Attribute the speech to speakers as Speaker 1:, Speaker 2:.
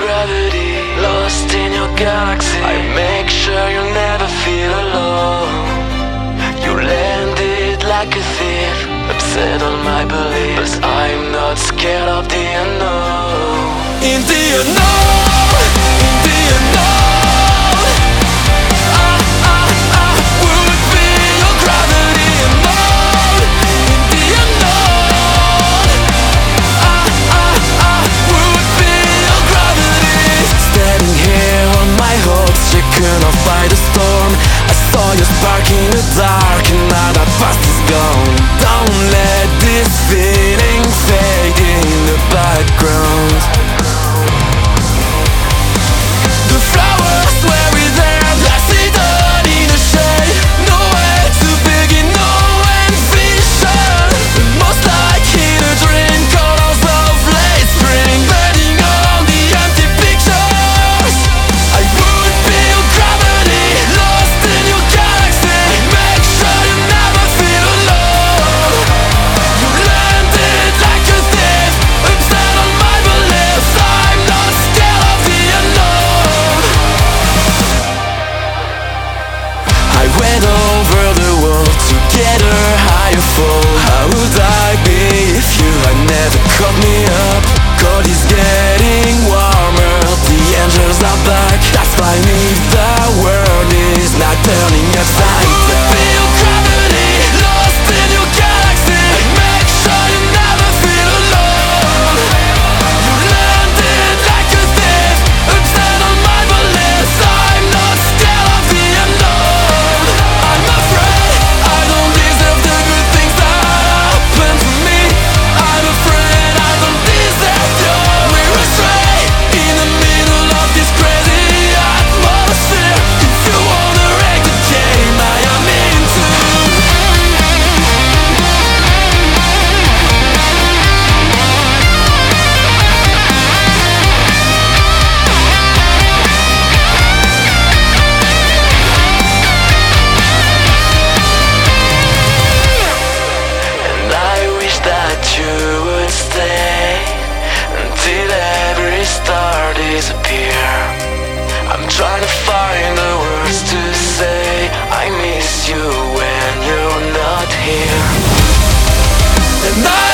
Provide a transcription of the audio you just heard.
Speaker 1: gravity, lost in your galaxy. I make sure you never feel alone. You landed like a thief, upset on my beliefs, but I'm not scared of the unknown. In the unknown, in the unknown, fight a storm. I saw you spark in the dark, and now that past is gone. Don't let this feeling fade in the background. The flowers were with them, I see them in the shade. Nowhere to begin, no ambition. The most like in a dream, colors of late spring, burning on the empty pictures. I would be your gravity, lost in your galaxy. Make sure you never feel alone. You landed like a thief, upset on my beliefs. I'm not scared of the unknown. I went over the world to get a higher fall. How would I be if you had never caught me up? God is getting warmer, the angels are back. That's fine if the world is not turning upside down. I would be your gravity, lost in your galaxy. Make sure you never feel alone. You landed like a thief, upset on my beliefs. I'm not scared of the unknown. I'm afraid I don't deserve the good things that happen to me. I'm afraid I don't deserve you. We're astray in the middle of this crazy atmosphere. If you wanna wreck the game I am into. And I wish that you would stay until every star disappear. I'm trying to find the words to say I miss you when you're not here. And I